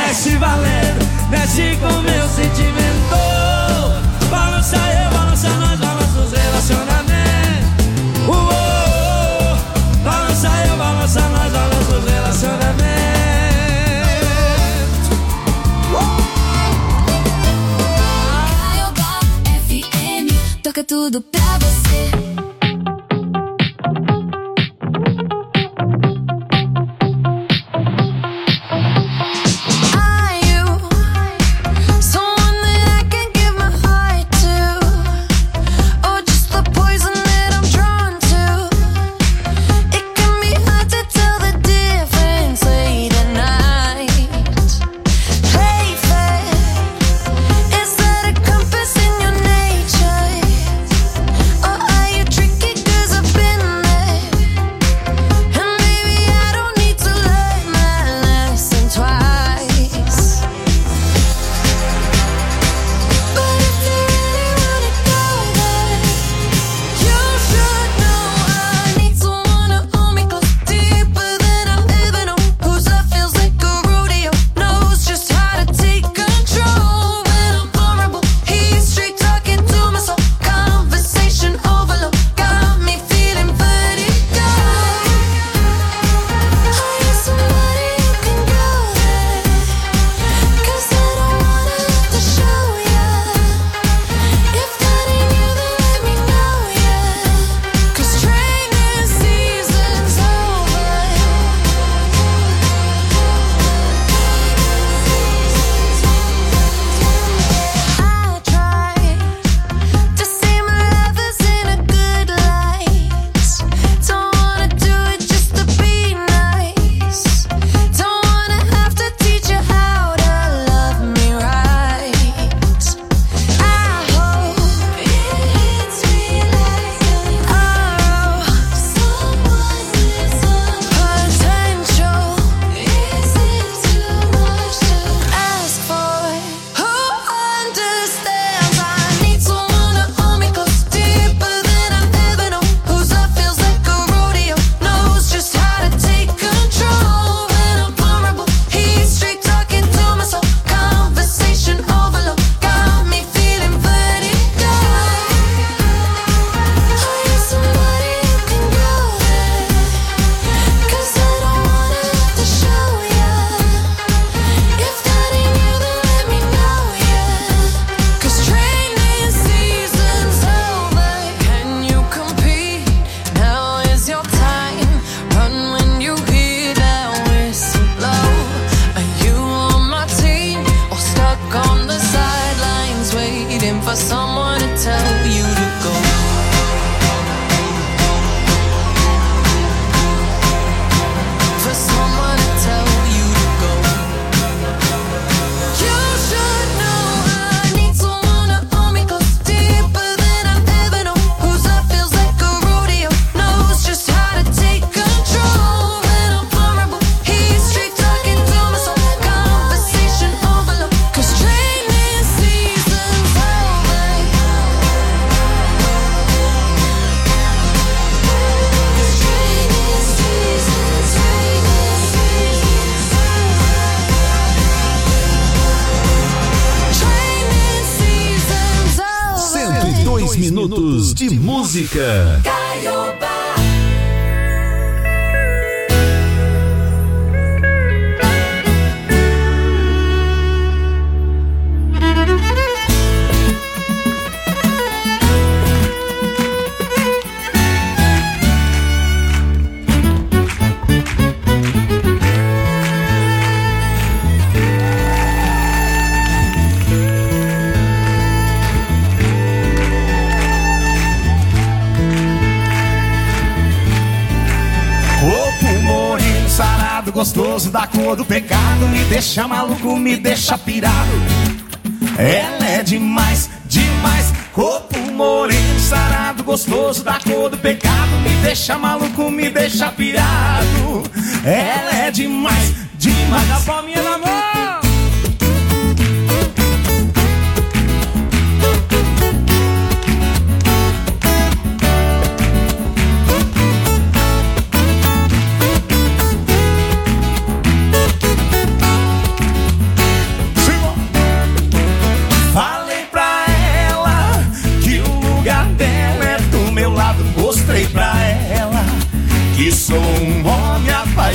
mexe valendo, mexe com meu sentimento. Balança eu, balança nós, balança os relacionamentos. Balança eu, balança nós, balança os relacionamentos. Caiobá FM, toca tudo pra você. Minutos de música. Gostoso da cor do pecado, me deixa maluco, me deixa pirado. Ela é demais, demais. Corpo moreno, sarado, gostoso da cor do pecado, me deixa maluco, me deixa pirado. Ela é demais, demais. A palminha na mão.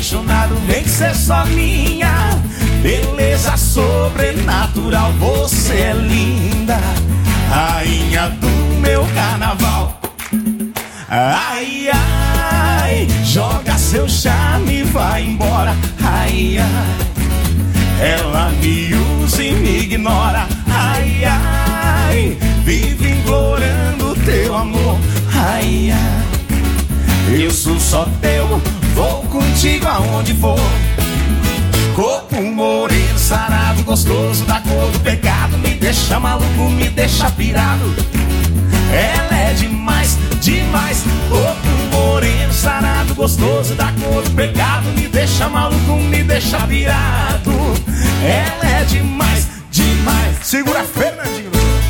apaixonado, vem ser só minha. Beleza sobrenatural, você é linda, rainha do meu carnaval. Ai, ai, joga seu charme e vai embora. Ai, ai, ela me usa e me ignora. Ai, ai, vive implorando teu amor. Ai, ai, eu sou só teu, vou contigo aonde for. Corpo moreno, sarado, gostoso, da cor do pecado. Me deixa maluco, me deixa pirado. Ela é demais, demais. Corpo moreno, sarado, gostoso, da cor do pecado. Me deixa maluco, me deixa pirado. Ela é demais, demais. Segura, Fernandinho.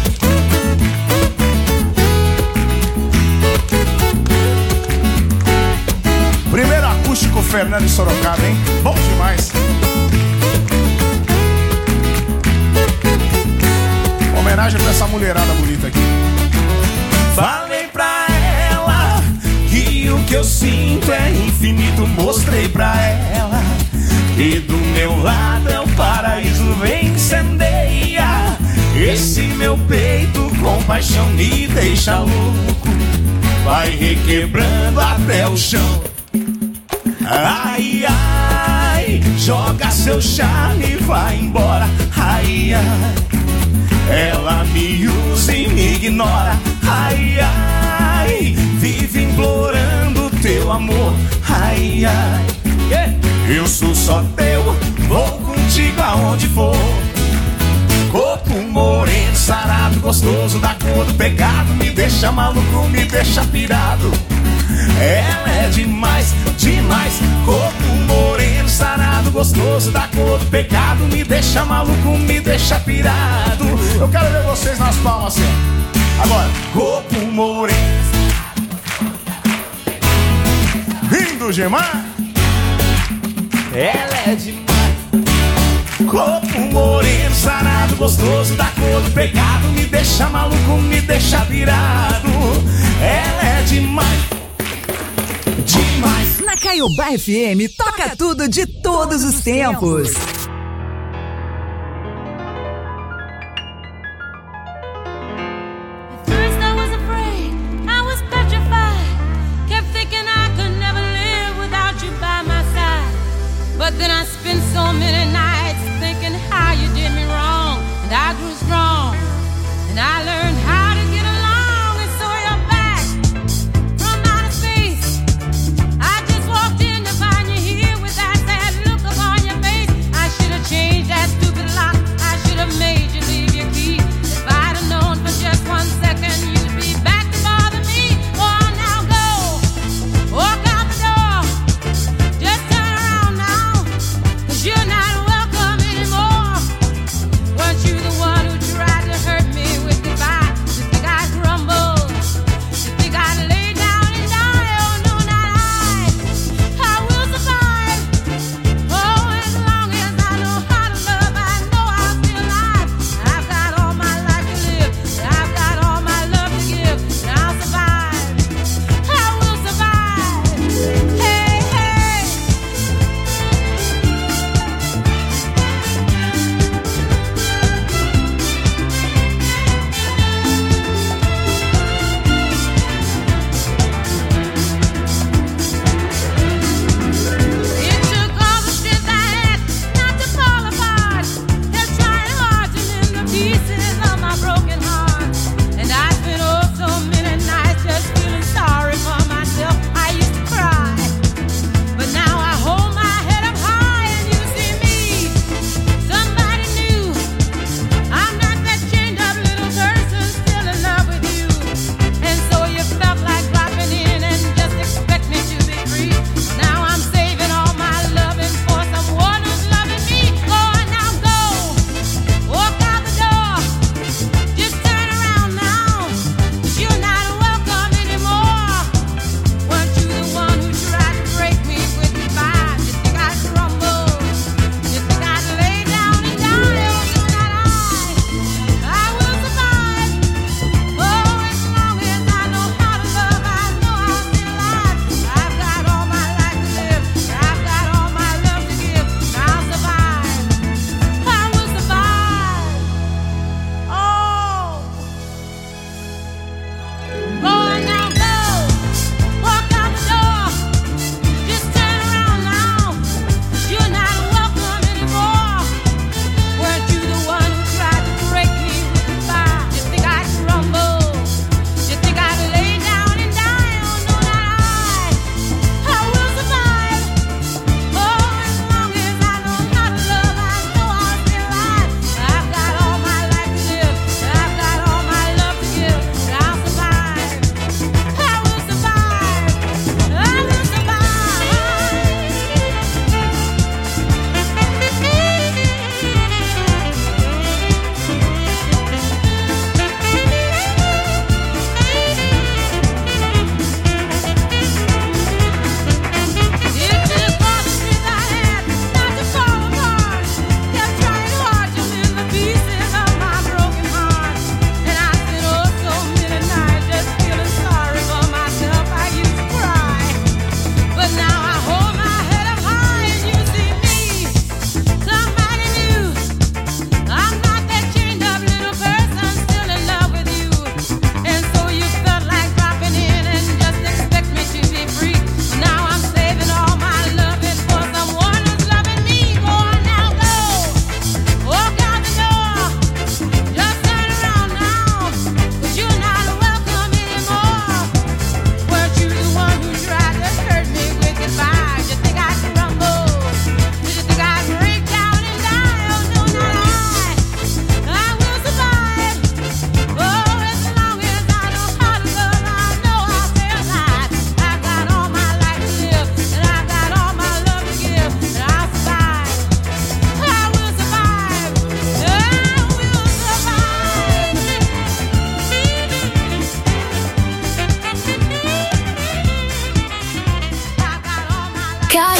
Primeiro acústico Fernando em Sorocaba, hein? Bom demais. Homenagem pra essa mulherada bonita aqui. Falei pra ela que o que eu sinto é infinito. Mostrei pra ela que do meu lado é o paraíso. Vem incendeia esse meu peito com paixão, me deixa louco, vai requebrando até o chão. Ai, ai, joga seu charme e vai embora. Ai, ai, ela me usa e me ignora. Ai, ai, vive implorando teu amor. Ai, ai, eu sou só teu, vou contigo aonde for. Corpo moreno, sarado, gostoso, da cor do pecado. Me deixa maluco, me deixa pirado. Ela é demais, demais. Corpo moreno, sarado, gostoso, da cor do pecado. Me deixa maluco, me deixa pirado. Eu quero ver vocês nas palmas assim. Agora, corpo moreno. Rindo, Gemar. Ela é demais. Corpo moreno, sarado, gostoso, da cor do pecado. Me deixa maluco, me deixa pirado. Ela é demais, demais. Na Caiobá FM, toca tudo de todos os tempos. But then I spent so many nights thinking how you did me wrong, and I grew strong, and I learned how to get along, and so you're back from outer space. I just walked in to find you here with that sad look upon your face. I should have changed that stupid lock, I should have made you leave your key. If I'd have known for just 1 second you'd be back to bother me. Oh, now go, walk out the door, just turn around now, 'cause you're not welcome.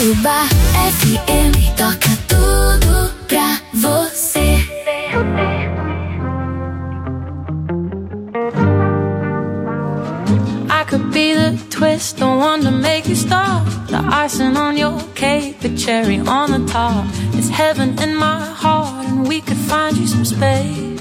Caiobá FM toca tudo pra você. I could be the twist, the one to make you stop, the icing on your cake, the cherry on the top. It's heaven in my heart, and we could find you some space.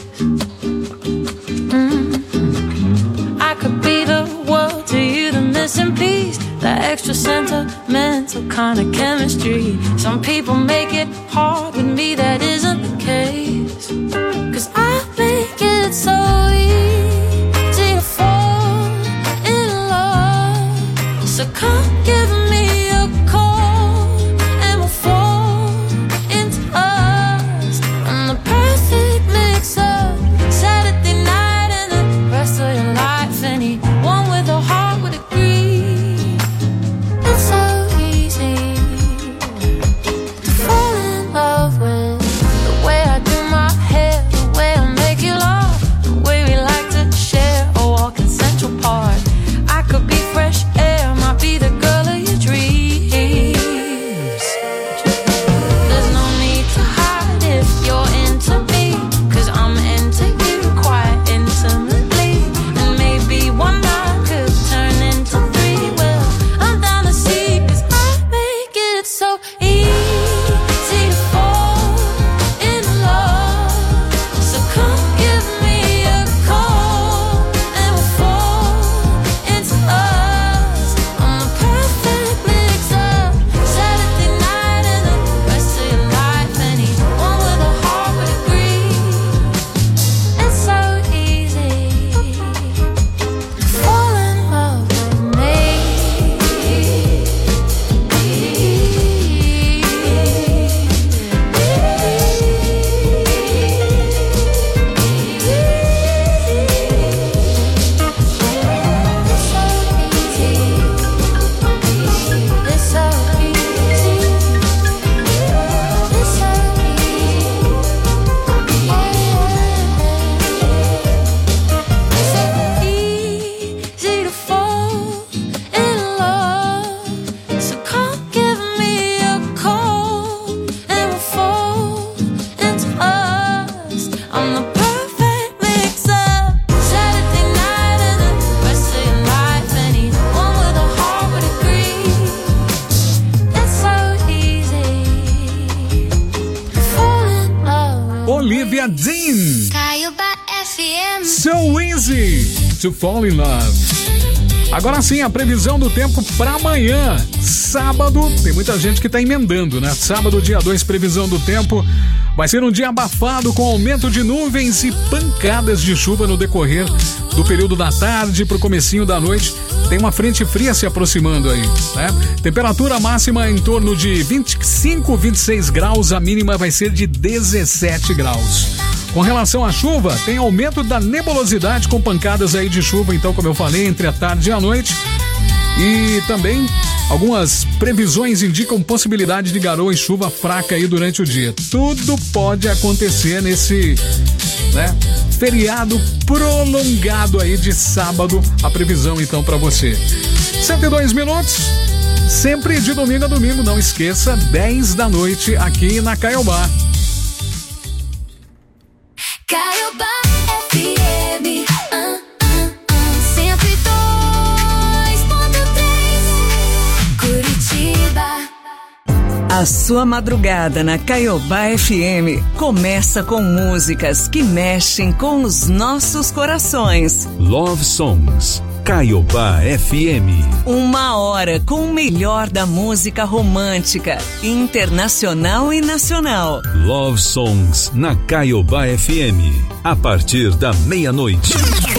I could be the world to you, the missing piece, the extra sentimental kind of chemistry. Some people make it hard, with me that isn't the case. 'Cause I make it so easy to fall in love. So come give me a call and we'll fall into us. I'm the perfect mix up, Saturday night and the rest of your life. Anyone with a heart would agree. It's so easy to fall in love with the way I do my hair, the way I make you laugh, the way we like to share a walk in Central Park. I could be fresh air, might be the girl of your dreams. There's no need to hide if you're into me, 'cause I'm into you quite intimately. And maybe one night could turn into three. Well, I'm down to see, 'cause I make it so easy to fall in love. So come give me a call and we'll fall into us. I'm the perfect mix up, Saturday night and the rest of your life. Anyone with a heart would agree. It's so easy to fall in love with me. Easy to fall in love. So come give me a call and we'll fall into us. I'm the perfect mix up, Saturday night and the rest of your life. Anyone with a heart would agree. It's so easy to fall in love with Olivia Dean, Caiobá FM. So Easy to Fall in Love. Agora sim, a previsão do tempo para amanhã, sábado. Tem muita gente que tá emendando, né? Sábado, dia 2, previsão do tempo. Vai ser um dia abafado, com aumento de nuvens e pancadas de chuva no decorrer do período da tarde pro comecinho da noite. Tem uma frente fria se aproximando aí, né? Temperatura máxima em torno de 25, 26 graus, a mínima vai ser de 17 graus. Com relação à chuva, tem aumento da nebulosidade com pancadas aí de chuva, então, como eu falei, entre a tarde e a noite. E também algumas previsões indicam possibilidade de garoa e chuva fraca aí durante o dia. Tudo pode acontecer nesse, né, feriado prolongado aí de sábado. A previsão então para você. 102 minutos, sempre de domingo a domingo, não esqueça, 10 da noite aqui na Caiobá. Caiobá FM 102.3 Curitiba. A sua madrugada na Caiobá FM começa com músicas que mexem com os nossos corações. Love Songs, Caiobá FM. 1 hora com o melhor da música romântica, internacional e nacional. Love Songs na Caiobá FM. A partir da meia-noite.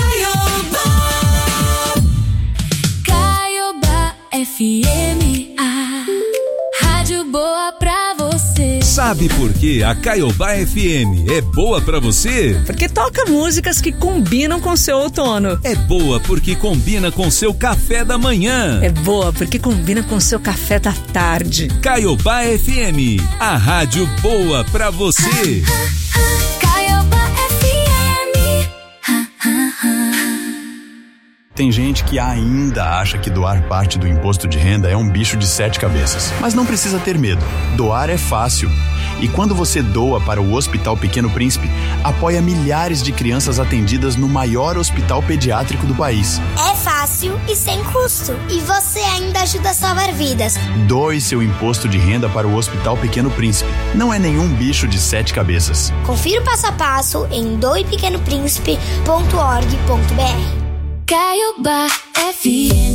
Caiobá FM, a rádio boa pra você. Sabe por que a Caiobá FM é boa pra você? Porque toca músicas que combinam com seu outono. É boa porque combina com seu café da manhã. É boa porque combina com seu café da tarde. Caiobá FM, a rádio boa pra você. Caiobá FM. Tem gente que ainda acha que doar parte do imposto de renda é um bicho de 7 cabeças. Mas não precisa ter medo. Doar é fácil. E quando você doa para o Hospital Pequeno Príncipe, apoia milhares de crianças atendidas no maior hospital pediátrico do país. É fácil e sem custo. E você ainda ajuda a salvar vidas. Doe seu imposto de renda para o Hospital Pequeno Príncipe. Não é nenhum bicho de 7 cabeças. Confira o passo a passo em doepequenopríncipe.org.br. Caiobá FM.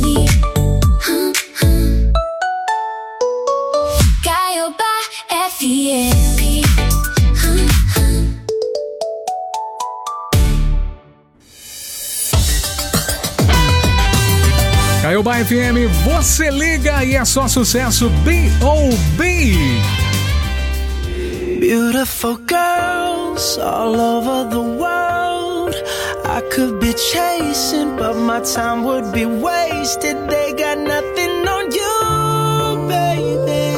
Caiobá FM. Caiobá FM, você liga e é só sucesso. B.O.B. Beautiful girls all over the world. I could be chasing, but my time would be wasted. They got nothing on you, baby.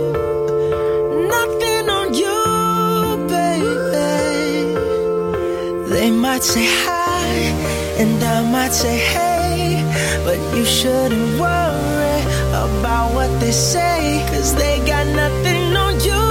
Nothing on you, baby. They might say hi, and I might say hey, but you shouldn't worry about what they say, 'cause they got nothing on you,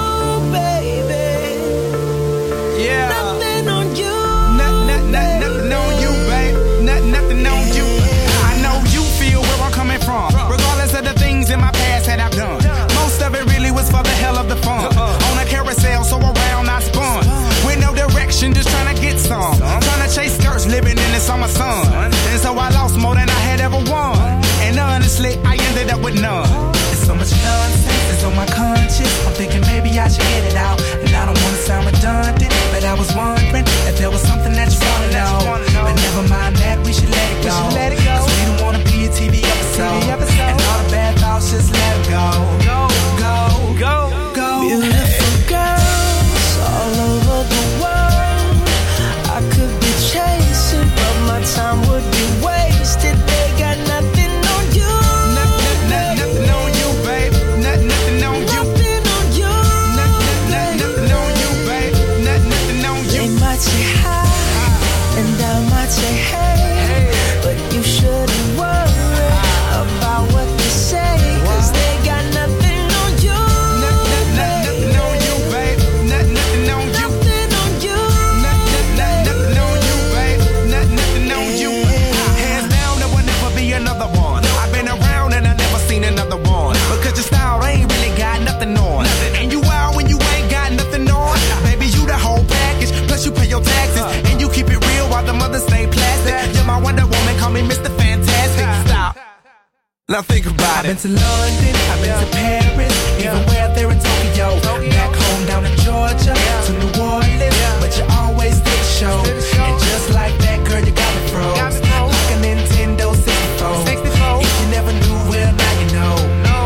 baby. Yeah. Nothing on you. Nothing on you, babe. Nothing on you. I know you feel where I'm coming from, regardless of the things in my past that I've done. Most of it really was for the hell of the fun. On a carousel, so around I spun. With no direction, just trying to get some. Trying to chase skirts, living in the summer sun. And so I lost more than I had ever won. And honestly, I ended up with none. There's so much nonsense that's on my conscience. I'm thinking maybe I should get it out. And I don't want to sound redundant, but I was wondering if there was something that you want to know. But never mind that, we should let it go. 'Cause we don't want to be a TV episode. And all the bad thoughts, just let it go. Go, go, go, go. Beautiful girls all over the world. I could be chasing, but my time would be wasted. They got nothing on you. Nothing on you, babe. Nothing on you. Nothing on you. Nothing on you, babe. Nothing on you. They might say hi, and I might say hey, but you shouldn't worry about what they say, 'cause they got nothing on you. Nothing on you, babe. Nothing on you. Nothing on you. Nothing on you, babe. Nothing on you. Hands down, there will never be another one. I've been around and I never seen another one. Because your style ain't really got nothing on. And you out when you ain't got nothing on. Baby, you the whole package. Plus you pay your taxes. And you keep it real while the mothers stay plastic. You're my Wonder Woman, call me Mr. Fantastic. Stop. Now think about it. I've been to London, I've been to Paris, even where there in Tokyo. Back home down in Georgia, to New Orleans, but you always did the show. And just like that, girl, you got me froze. Like a Nintendo 64. If you never knew, well, now you know.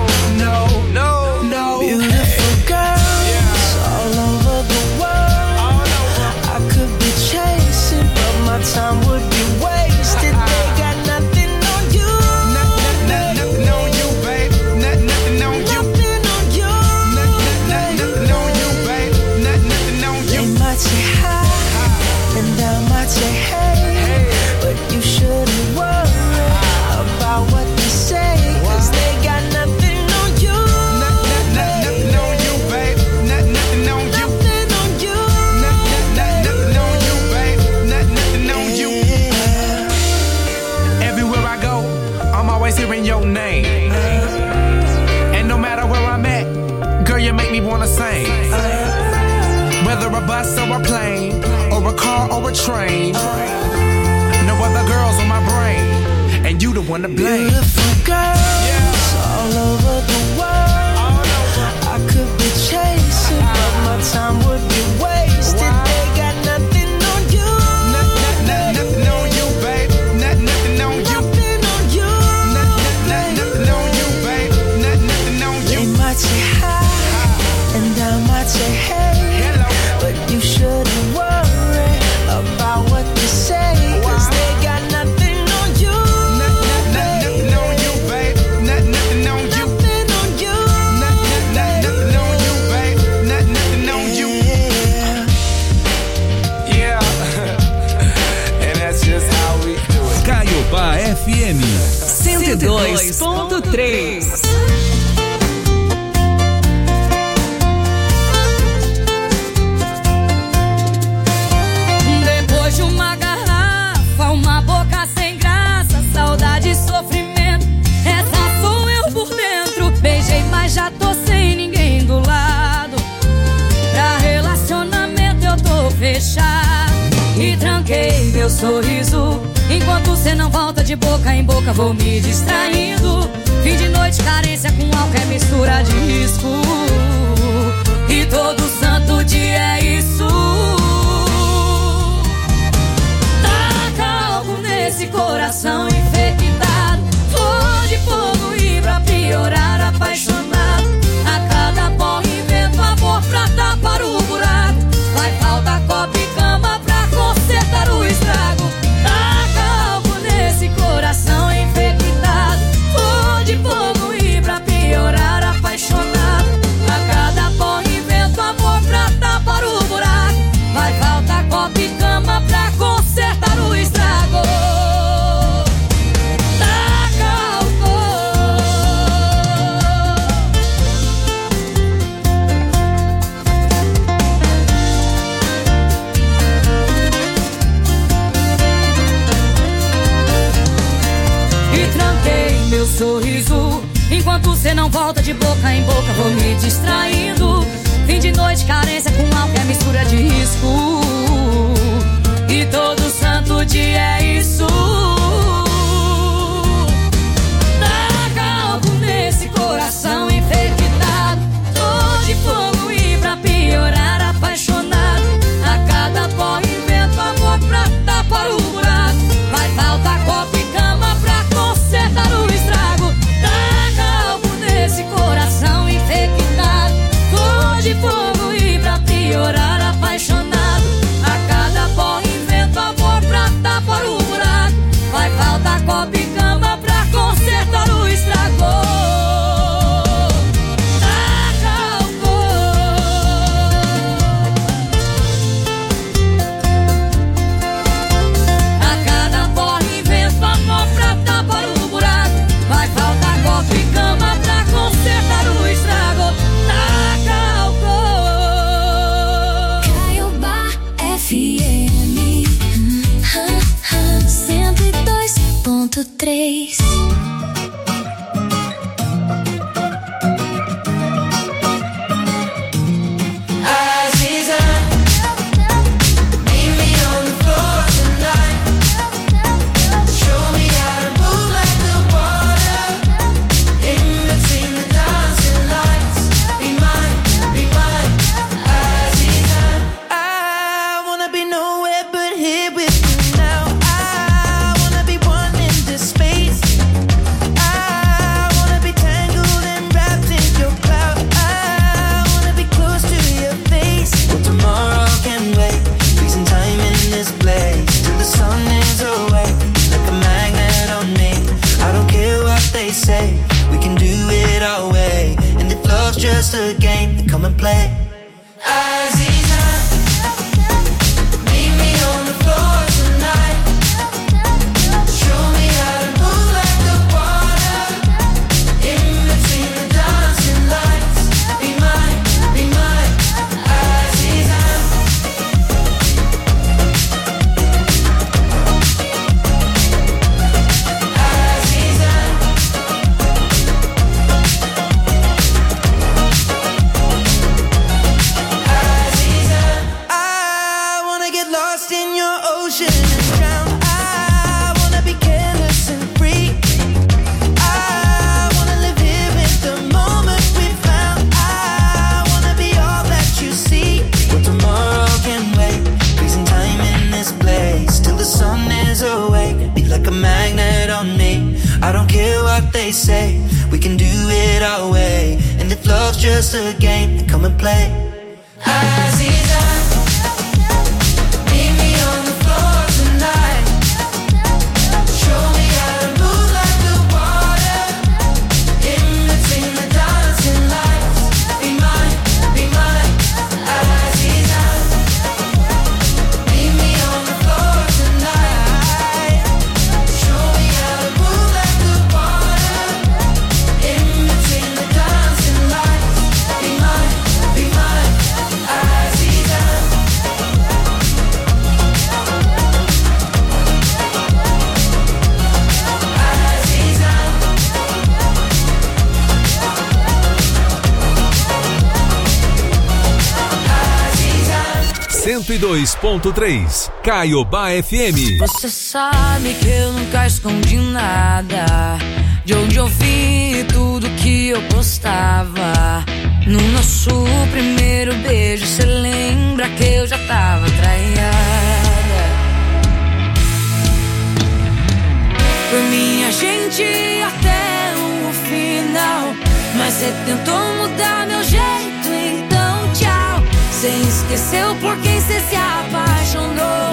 No. Beautiful girls all over the world. I could be chasing, but my time would be wasted. They got nothing on you. Nothing on you, babe. Nothing on you. Nothing on you. Nothing on you, babe. Nothing on you. They might say hi, and I might say hey, but you shouldn't worry about what they say, 'cause they got nothing on you. Nothing on you, babe. Nothing on you. Nothing on you. Nothing on you, babe. Nothing on you. Everywhere I go, I'm always hearing your name. And no matter where I'm at, girl, you make me wanna sing. Whether a bus or a plane, or a car or a train, no other girls on my brain, and you the one to blame. Beautiful girls all over the world. I could be chasing, but my time would be wasted. They got nothing on you. Nothing on you, babe. Nothing on you. Nothing on you. Nothing on you, babe. Nothing on you. They might say hi, and I might say hey, but you shouldn't worry about what they say, 'cause they got nothing on you. Nothing on you, babe. FM 102.3. Depois de uma garrafa, uma boca sem graça, saudade e sofrimento, essa sou eu por dentro. Beijei, mas já tô sem ninguém do lado. Pra relacionamento eu tô fechado e tranquei meu sorriso. Enquanto cê não volta de boca em boca, vou me distraindo. Fim de noite, carência com álcool é mistura de risco. E todo santo dia é isso. Taca algo nesse coração infectado. Flor de fogo e pra piorar apaixonado. A cada porra invento amor pra tapar o buraco. Vai faltar copo e cama pra consertar o estrago. Coração infectado, flor de fogo e pra piorar apaixonado. A cada pó invento amor pra tapar o buraco. Vai faltar copo e cama pra consertar o estrago. Taca meu sorriso. Enquanto cê não volta de boca em boca, vou me distraindo. Fim de noite, carência com álcool é mistura de risco. E todo santo dia é isso. Taca algo nesse coração infectado. Tô de fogo e pra piorar apaixonado. A cada pó invento amor pra tapar o buraco. Vai faltar copo e cama pra consertar o estrago. Taca algo nesse coração infectado. Flor de fogo e pra piorar apaixonado. A cada pó invento amor pra tapar o buraco. Vai faltar copo e cama pra consertar o estrago. Caiobá FM 102.3. Just a game, come and play. Aziza, meet me on the floor tonight. Show me how to move like the water. In between the dancing lights. Be mine, Aziza. Aziza. I don't care what they say, we can do it our way. And if love's just a game, then come and play. Aziza, meet me on the floor tonight. Show me how to move like the water. In between the dancing lights. Be mine, Aziza. Meet me on the floor tonight. Show me how to 102.3 Caiobá FM. Você sabe que eu nunca escondi nada, de onde eu vi tudo que eu postava. No nosso primeiro beijo, cê lembra que eu já tava traiada? Por mim a gente ia até o final, mas cê tentou mudar meu jeito, então tchau. Cê esqueceu por quem cê se apaixonou.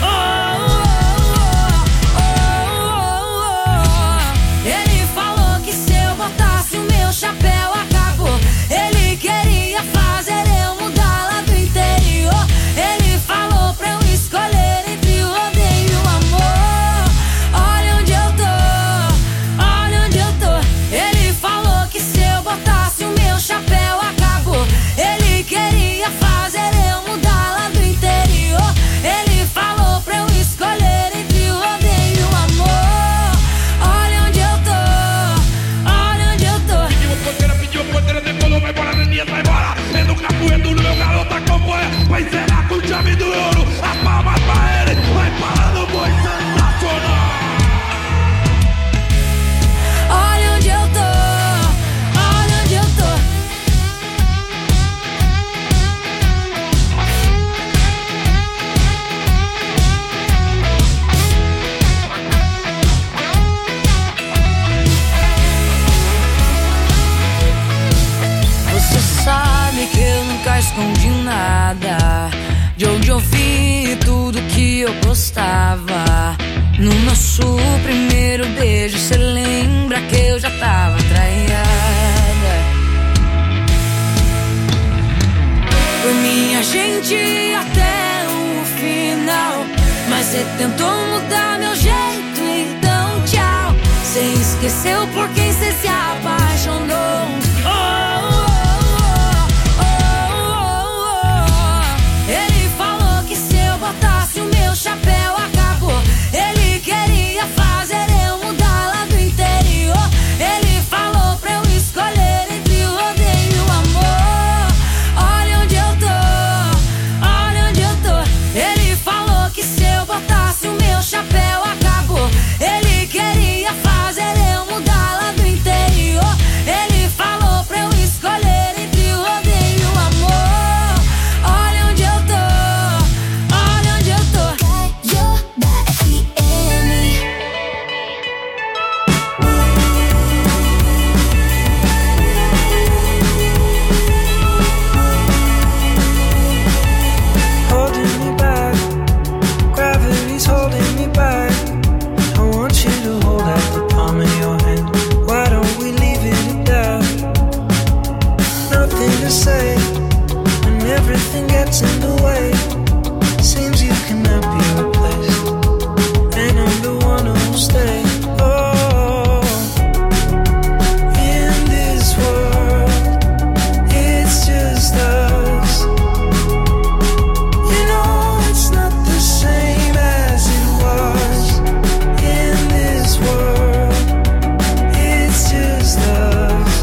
Ele falou que se eu botasse o meu chapéu acabou. Ele queria fazer eu mudar lá do interior. Ele falou pra eu escolher entre o odeio e o amor. Olha onde eu tô, olha onde eu tô. Ele falou que se eu botasse o meu chapéu acabou. Ele queria fazer eu mudar lá do interior. Ele falou pra eu escolher entre o odeio e o amor. Olha onde eu tô, olha onde eu tô. Pediu porteira, decolou, vai embora, Neninha, vai embora. É no capoeiro, no meu garoto acompanha. Vai encerrar com o chave do ouro. A palma pra ele, vai parando, boi sensacional. Olha onde eu tô, olha onde eu tô. Você sabe que eu nunca escondi nada, de onde eu vi tudo que eu postava. No nosso primeiro beijo, cê lembra que eu já tava traiada? Por mim a gente ia até o final, mas cê tentou mudar meu jeito, então tchau. Cê esqueceu por quem cê se apaixonou. Ele falou que se eu botasse o meu chapéu acabou. Ele queria fazer eu mudar lá do interior. Ele falou pra eu escolher entre o odeio e o amor. Olha onde eu tô, olha onde eu tô. Ele falou que se eu botasse o meu chapéu acabou. Ele queria fazer eu mudar lá do interior. Ele falou pra eu escolher entre o odeio e o amor. Olha onde eu tô, olha onde eu tô. Holding me back, gravity's holding me back. I want you to hold out the palm of your hand. Why don't we leave it at that? Nothing to say, and everything gets in the way. Seems you cannot be replaced, and I'm the one who'll stay. Oh, in this world, it's just us. You know it's not the same as it was. In this world, it's just us.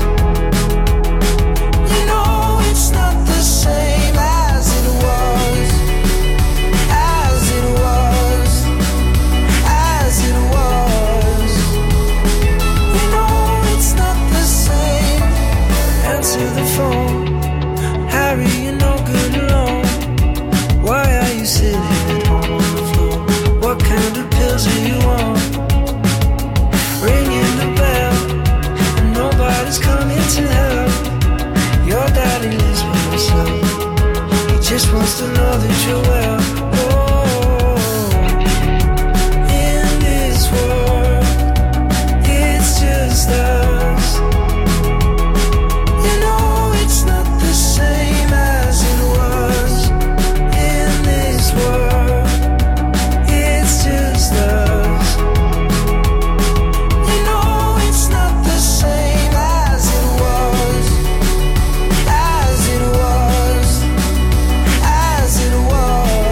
You know it's not the same as it was. As it was. As it was. You know it's not the same. Answer the phone. Harry, you're no good alone. Why are you sitting at home on the floor? What kind of pills are you on? Ringing the bell, and nobody's coming to help. Your daddy lives by himself. He just wants to know that you're well. Oh, in this world, it's just us. You know it's not the same as it was. In this world, it's just us. You know it's not the same as it was. As it was. As it was.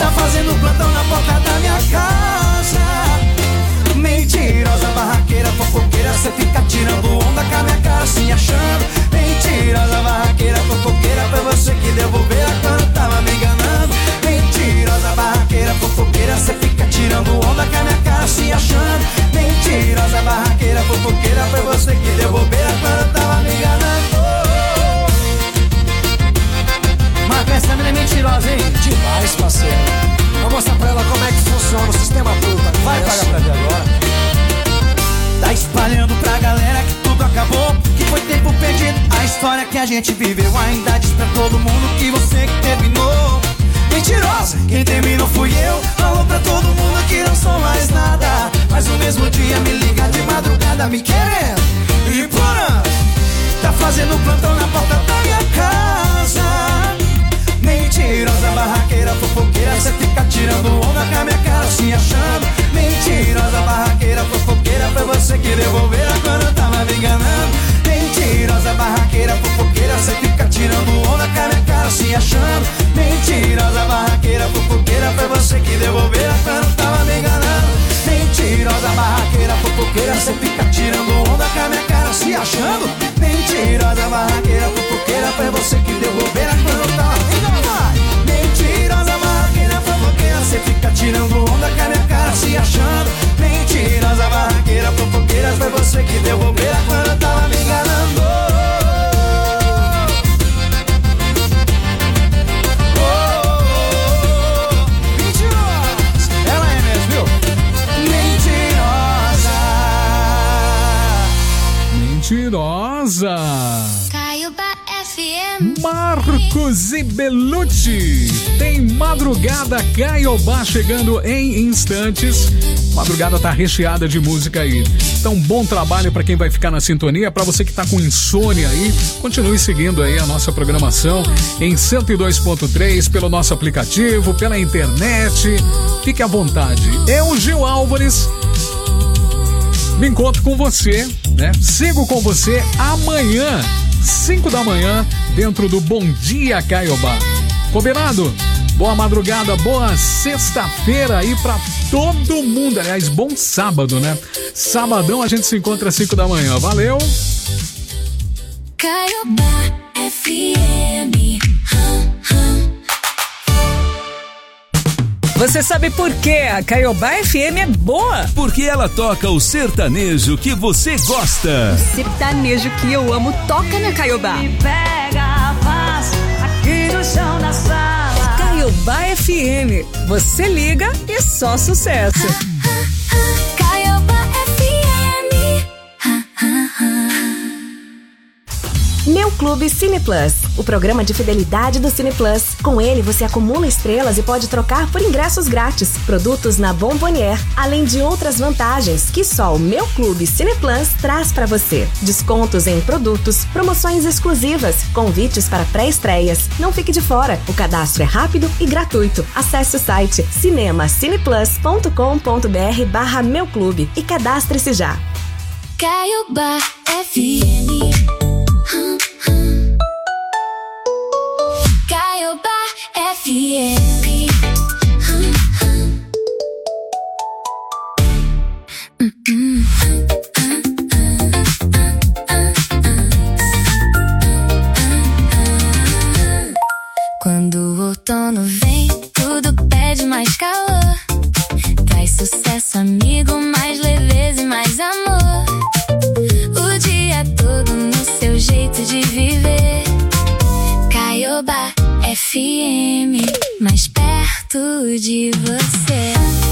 Tá fazendo plantão na porta da minha casa. Mentirosa, barraqueira, fofoqueira, cê fica tirando onda com a minha cara, se achando. Mentirosa, barraqueira, fofoqueira, foi você que devolveu quando tava me enganando. Mentirosa, barraqueira, fofoqueira, cê fica tirando onda com a minha cara, se achando. Mentirosa, barraqueira, fofoqueira, foi você que devolveu quando tava me enganando. Marca, essa menina é mentirosa, hein? Demais, parceiro. Vou mostrar pra ela como é que funciona o sistema bruto. Vai pagar pra ver agora. Tá espalhando pra galera que tudo acabou, que foi tempo perdido. A história que a gente viveu ainda diz pra todo mundo que você que terminou. Mentirosa, quem terminou fui eu. Falou pra todo mundo que não sou mais nada, mas no mesmo dia me liga de madrugada me querendo e implorando. Tá fazendo plantão na porta da minha casa. Mentirosa, barraqueira, fofoqueira, cê fica tirando onda com a minha cara, se achando. Mentirosa, barraqueira, fofoqueira, foi você que devolveu quando eu tava me enganando. Mentirosa, barraqueira, fofoqueira, cê fica tirando onda com a minha cara, se achando. Mentirosa, barraqueira, fofoqueira, foi você que devolveu quando eu tava me enganando. Mentirosa, barraqueira, fofoqueira, cê fica tirando onda com a minha cara, se achando. Mentirosa, barraqueira, fofoqueira, foi você que devolveu quando eu tava me enganando. Mentirosa, barraqueira, fofoqueira, cê fica tirando onda com a minha cara, se achando. Mentirosa, barraqueira, fofoqueira, foi você que devolveu quando eu tava me enganando. Mentirosa, ela é mesmo, viu? Mentirosa. Caiobá FM. Marcos e Belucci. Tem Madrugada Caiobá chegando em instantes. Madrugada tá recheada de música aí. Então, bom trabalho para quem vai ficar na sintonia. Para você que tá com insônia aí, continue seguindo aí a nossa programação em 102.3 pelo nosso aplicativo, pela internet. Fique à vontade. Eu, Gil Álvares, me encontro com você, né? Sigo com você amanhã, 5 da manhã, dentro do Bom Dia Caiobá. Combinado? Boa madrugada, boa sexta-feira aí pra todo mundo. Aliás, bom sábado, né? Sabadão a gente se encontra às 5 da manhã. Valeu! Caiobá FM. Você sabe por que a Caiobá FM é boa? Porque ela toca o sertanejo que você gosta. O sertanejo que eu amo toca na Caiobá. Me pega fácil aqui no chão da sala. Caiobá FM. Você liga e só sucesso. Caiobá FM. Meu Clube Cine Plus, o programa de fidelidade do Cine Plus. Com ele, você acumula estrelas e pode trocar por ingressos grátis, produtos na Bombonier, além de outras vantagens que só o Meu Clube Cine Plus traz para você. Descontos em produtos, promoções exclusivas, convites para pré-estreias. Não fique de fora, o cadastro é rápido e gratuito. Acesse o site cinemacineplus.com.br/Meu Clube e cadastre-se já. Caiobá FM. Caiobá FM. Quando o outono vem, tudo pede mais calor. Traz sucesso, amigo, mais leveza e mais amor. O dia todo no seu jeito de viver. Caiobá FM, mais perto de você.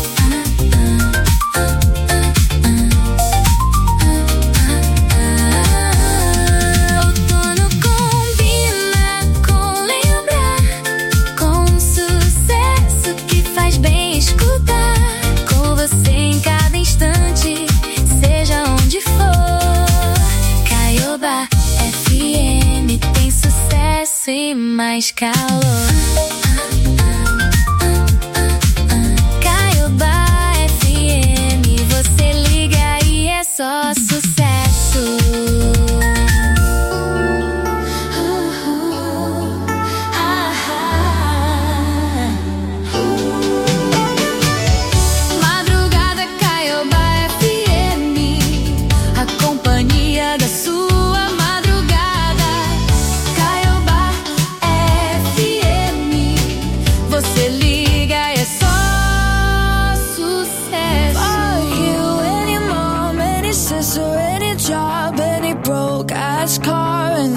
Outono combina com lembrar, com sucesso que faz bem escutar. Com você em cada instante, seja onde for. Caiobá FM tem sucesso e mais calor. Caiobá FM, você liga e é só sucesso.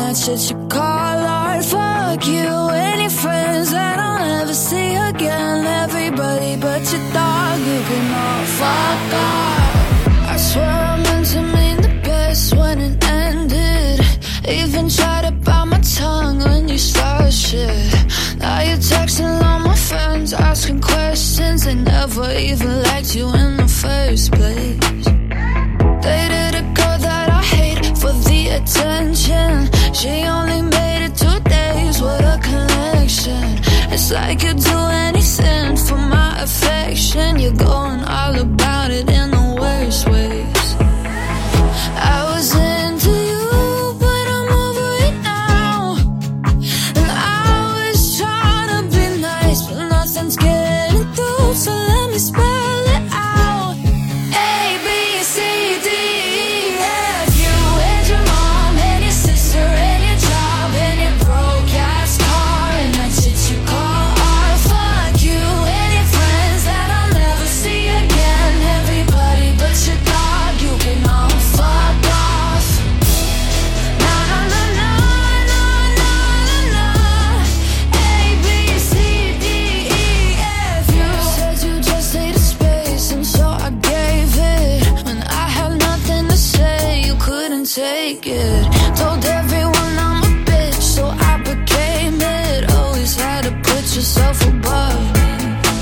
that shit you call art. Fuck you and your friends that I'll never see again. Everybody but your dog, you can all fuck off. I swear I meant to mean the best when it ended. Even tried to bite my tongue when you started shit. Now you're texting all my friends, asking questions. They never even liked you in the first place. Dated a girl that I hate for the attention. She only made it 2 days with a connection. It's like you'd do anything for my affection. You're going all about it in the worst ways. I was into you, but I'm over it now. And I was trying to be nice, but nothing's getting through. So let me spell it out. A, B, C, D, E, F. You and your mom and your sister and your job and your broke ass car and that shit you call art. Fuck you and your friends that I'll never see again. Everybody but your dog, you can all fuck off. Na na na na na na na na. A, B, C, D, E, F. You said you just needed space, and so I gave it. When I had nothing to say, you couldn't take it. Told everyone I'm a bitch, so I became it. Always had to put yourself above me.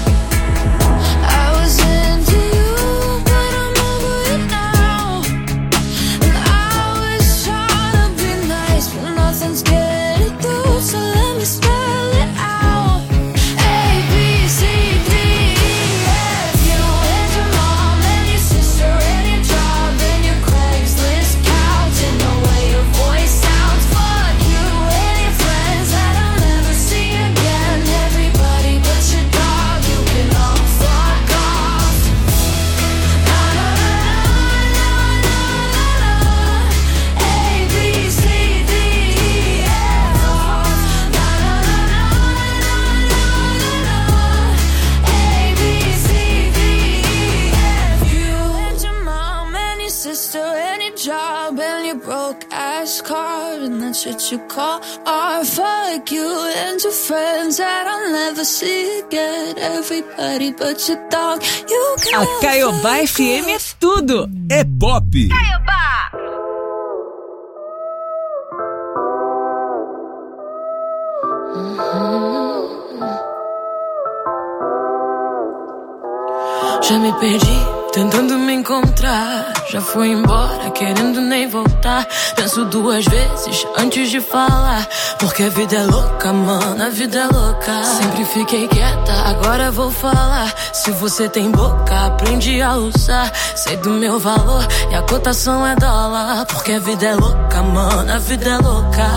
I was into you, but I'm over it now. And I was trying to be nice, but nothing's getting through. So let me spell it out. A, B, C, D, E, F. You and your mom and your sister and your job and your Craigslist couch and the way your voice sounds. Fuck you and your friends that I'll never see again. Everybody but your dog, you can all fuck off. Na na na na na na na. A, B, C, D, E, F. Na na na na na na na. A, B, C, D, E, F. You and your mom and your sister and your job and your broke ass car and that shit you call art. Fuck you and your friends that I'll never see again. Everybody but your dog, you can. A Caiobá FM é tudo. É pop. Já me perdi, tentando me encontrar. Já fui embora, querendo nem voltar. Penso 2 vezes antes de falar. Porque a vida é louca, mano, a vida é louca. Sempre fiquei quieta, agora vou falar. Se você tem boca, aprende a usar. Sei do meu valor e a cotação é dólar. Porque a vida é louca, mano, a vida é louca.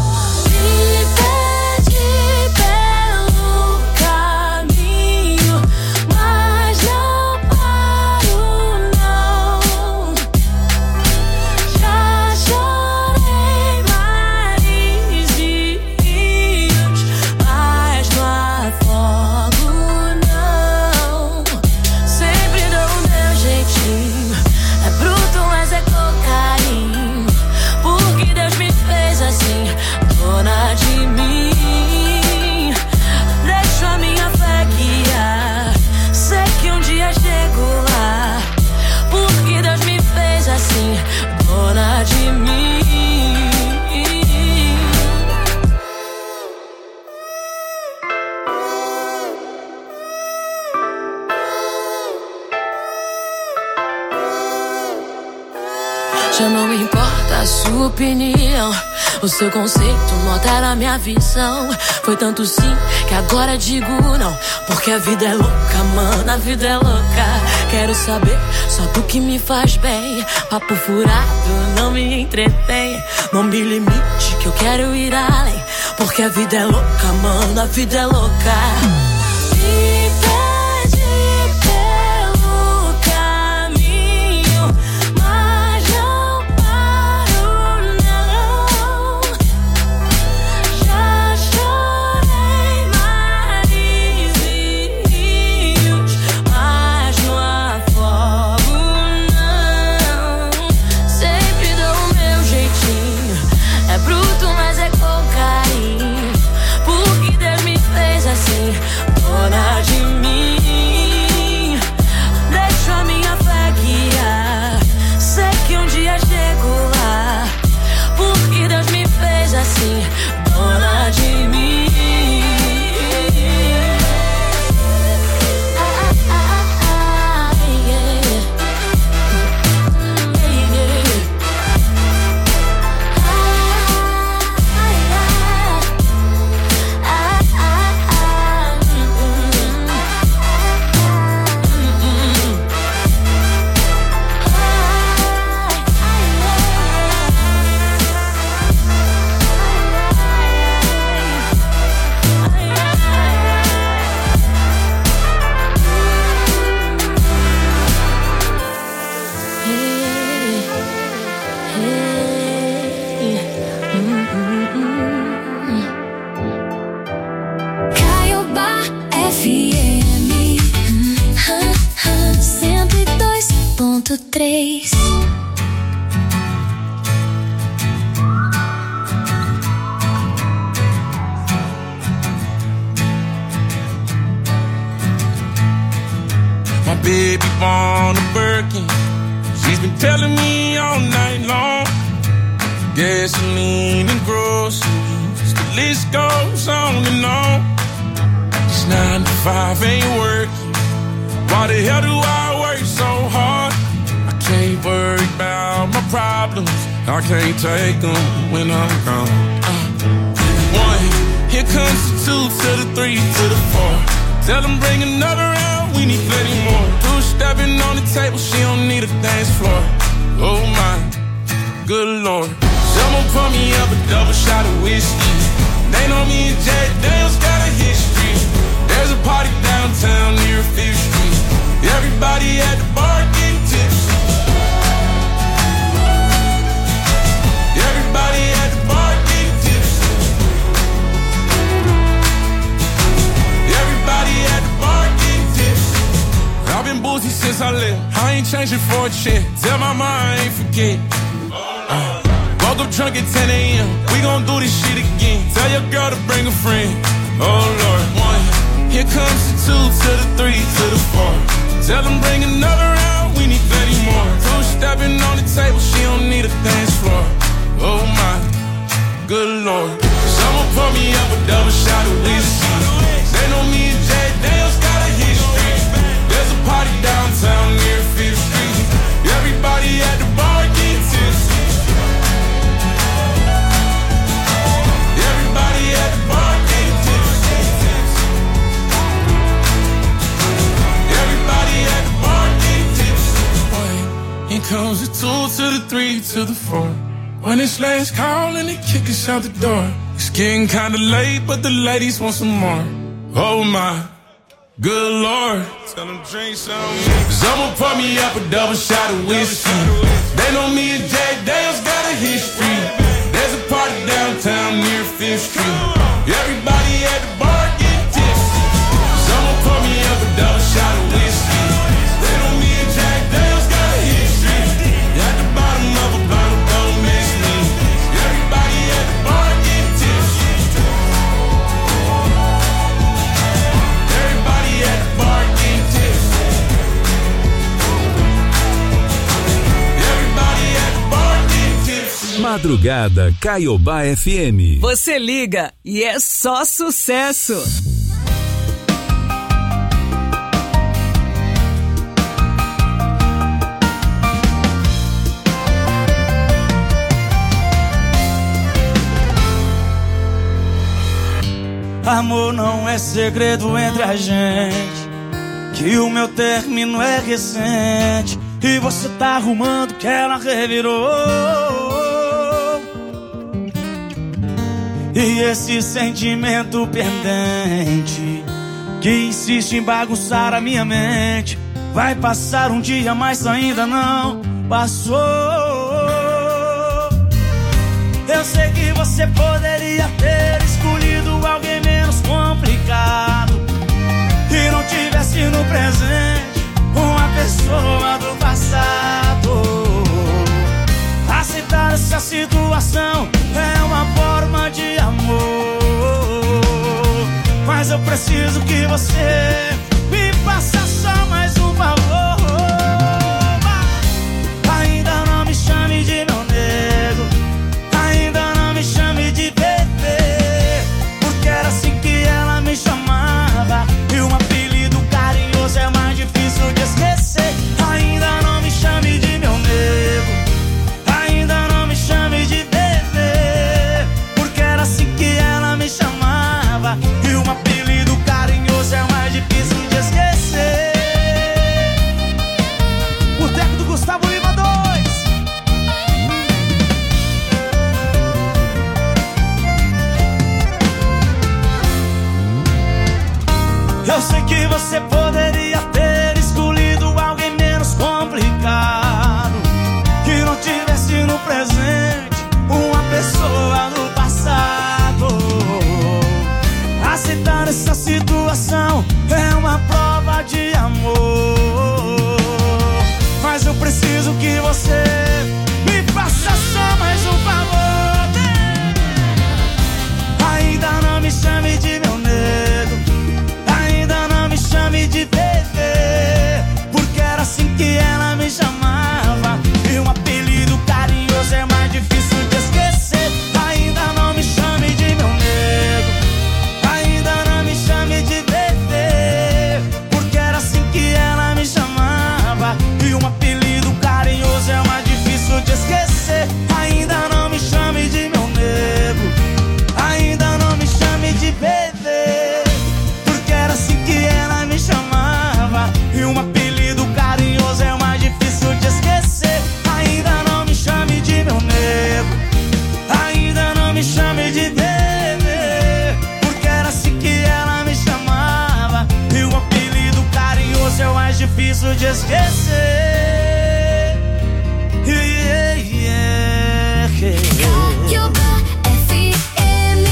Já não importa a sua opinião, o seu conceito não altera a minha visão. Foi tanto sim que agora digo não. Porque a vida é louca, mano, a vida é louca. Quero saber só do que me faz bem. Papo furado não me entretém. Não me limite que eu quero ir além. Porque a vida é louca, mano, a vida é louca. Bruto, mas 101.3. My baby born a Birkin. She's been telling me all night long. Gasoline and groceries, the list goes on and on. This 9 to 5 ain't working. Why the hell do I work so hard? I can't worry about my problems. I can't take them when I'm gone. 1, here comes the 2 to the 3 to the 4. Tell them bring another round, we need plenty more. 2 stepping on the table, she don't need a dance floor. Oh my, good Lord. Someone pour me up a double shot of whiskey. They know me and Jack Daniels got a history. There's a party downtown near 5th Street. Everybody at the bar getting tipsy. Everybody at the bar getting tipsy. Everybody at the bar getting tipsy. I've been boozy since I left. I ain't changing for a check. Tell my mom I ain't forget. Woke up drunk at 10 a.m. We gon' do this shit again. Tell your girl to bring a friend. Oh Lord. 1, here comes the 2 to the 3 to the 4. Tell them bring another round, we need plenty more. 2 stepping on the table, she don't need a dance floor. Oh my, good Lord. Someone pour me up a double shot of whiskey. They know me and Jack Daniels got a history. There's a party downtown near 5th Street. Everybody at the bar getting tipsy. Everybody at the bar getting tipsy. Everybody at the bar getting tipsy. Here comes the 2 to the 3 to the 4. When it's last call and they kick us out the door. It's getting kinda late, but the ladies want some more. Oh my, good Lord. Tell them drink some. Someone pour me up a double shot of whiskey. They know me and Jack Daniels got a history. There's a party downtown near 5th Street. Everybody at the bar getting tipsy. Someone pour me up a double shot of whiskey. They know me and Jack Daniels got a history. At the bottom of a bottle, don't miss me. Everybody at the bar getting tipsy. Everybody at the bar getting tipsy. Everybody at the bar getting tipsy. Madrugada Caiobá FM. Você liga e é só sucesso. Amor não é segredo entre a gente, que o meu término é recente e você tá arrumando que ela revirou. E esse sentimento pendente que insiste em bagunçar a minha mente vai passar um dia, mas ainda não passou. Eu sei que você poderia ter escolhido alguém menos complicado e não tivesse no presente uma pessoa do passado. Aceitar essa situação é uma forma de amor, mas eu preciso que você me faça só mais um favor. Ainda não me chame de meu nego, ainda não me chame de bebê, porque era assim que ela me chamava e um apelido carinhoso é mais difícil de esquecer. Ainda não me chame de meu nego, ainda não me chame de bebê, porque era assim que ela me chamava e um apelido carinhoso é mais difícil de esquecer. Boteco do Gustavo Lima 2. Eu sei que você poderia ter escolhido alguém menos complicado, que não tivesse no presente uma pessoa do passado. Aceitar essa situação é uma prova de amor, mas eu preciso difícil de esquecer. Yeah, yeah, yeah. Caiobá FM.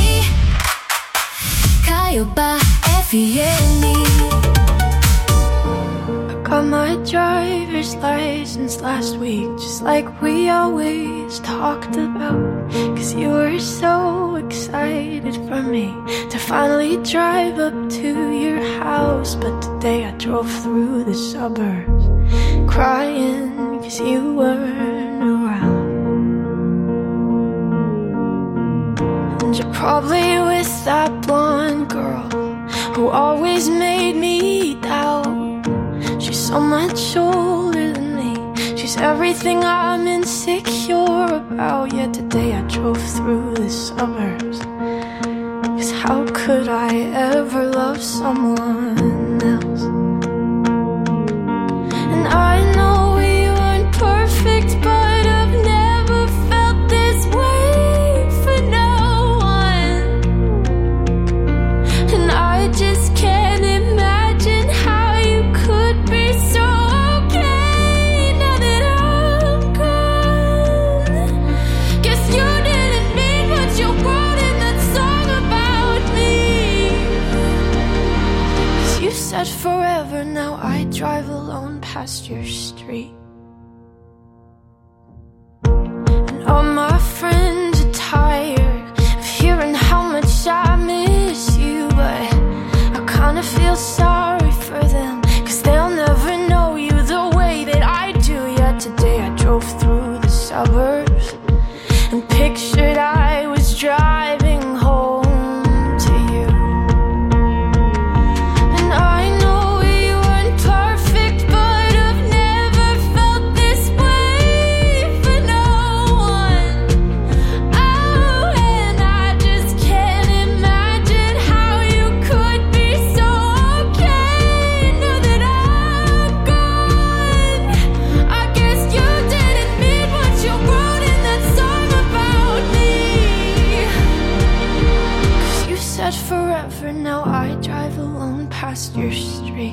Caiobá FM. Got my driver's license last week, just like we always talked about. Cause you were so excited for me to finally drive up to your house. But today I drove through the suburbs crying cause you weren't around. And you're probably with that blonde girl who always made me doubt. She's so much older than me. She's everything I'm insecure about. Yet today I drove through the suburbs. Cause how could I ever love someone else? And I know we weren't perfect, but I've never felt this way for no one. And I just can't imagine how you could be so okay now that I'm gone. Guess you didn't mean what you wrote in that song about me. Cause you said forever, now I drive alone past your street. And all my friends are tired of hearing how much I miss you, but I kinda feel sorry for them, cause they'll never know you the way that I do. Yet today I drove through the suburbs and pictured I was driving home to you. And I know we weren't perfect, but I've never felt this way for no one. Oh, and I just can't imagine how you could be so okay now that I'm gone. I guess you didn't mean what you wrote in that song about me. Cause you said forever, now I drive alone past your street.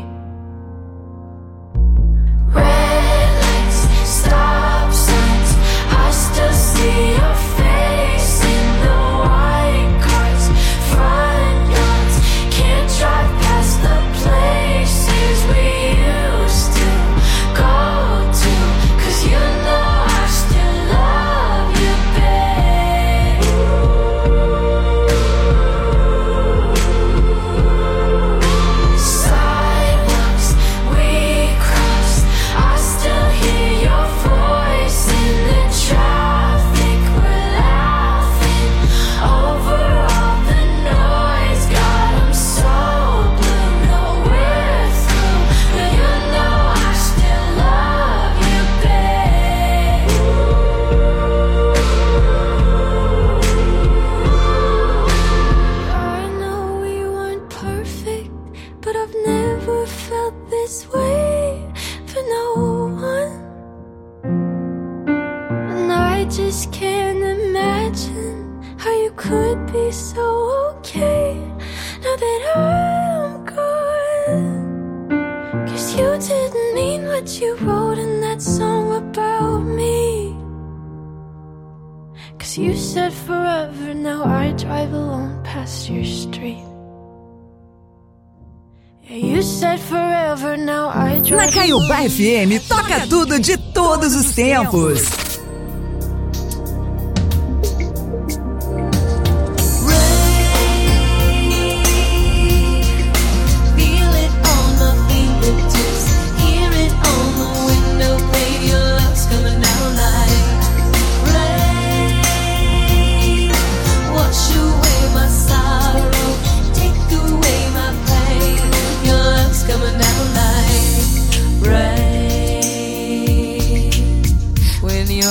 Red lights, stop signs, I still see your face in the white cars, front yards. Can't drive past the places we used to go to. Cause you know I still love you, babe. Sidewalks we crossed, I still hear your voice in the traffic. We're laughing over all the noise. God, I'm so blue, no we're through, but you know I still love you, babe. I know we weren't perfect, but I've never felt this way for no one. And I just can't imagine how you could be so okay now that I'm gone. Cause you didn't mean what you wrote in that song about me. Cause you said forever, now I drive alone past your street. Yeah, you said forever, now I drive Na Caiobá FM, toca tudo de todos os tempos. Feel it on my fingertips, hear it on the window, baby, your love's coming down like rain. Wash away my sorrow, take away my pain. Your love's coming down like rain. When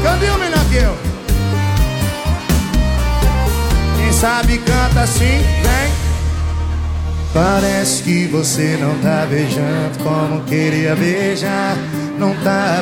Cadê o Minaqueu? Quem sabe canta assim, vem. Parece que você não tá beijando como queria beijar. Não tá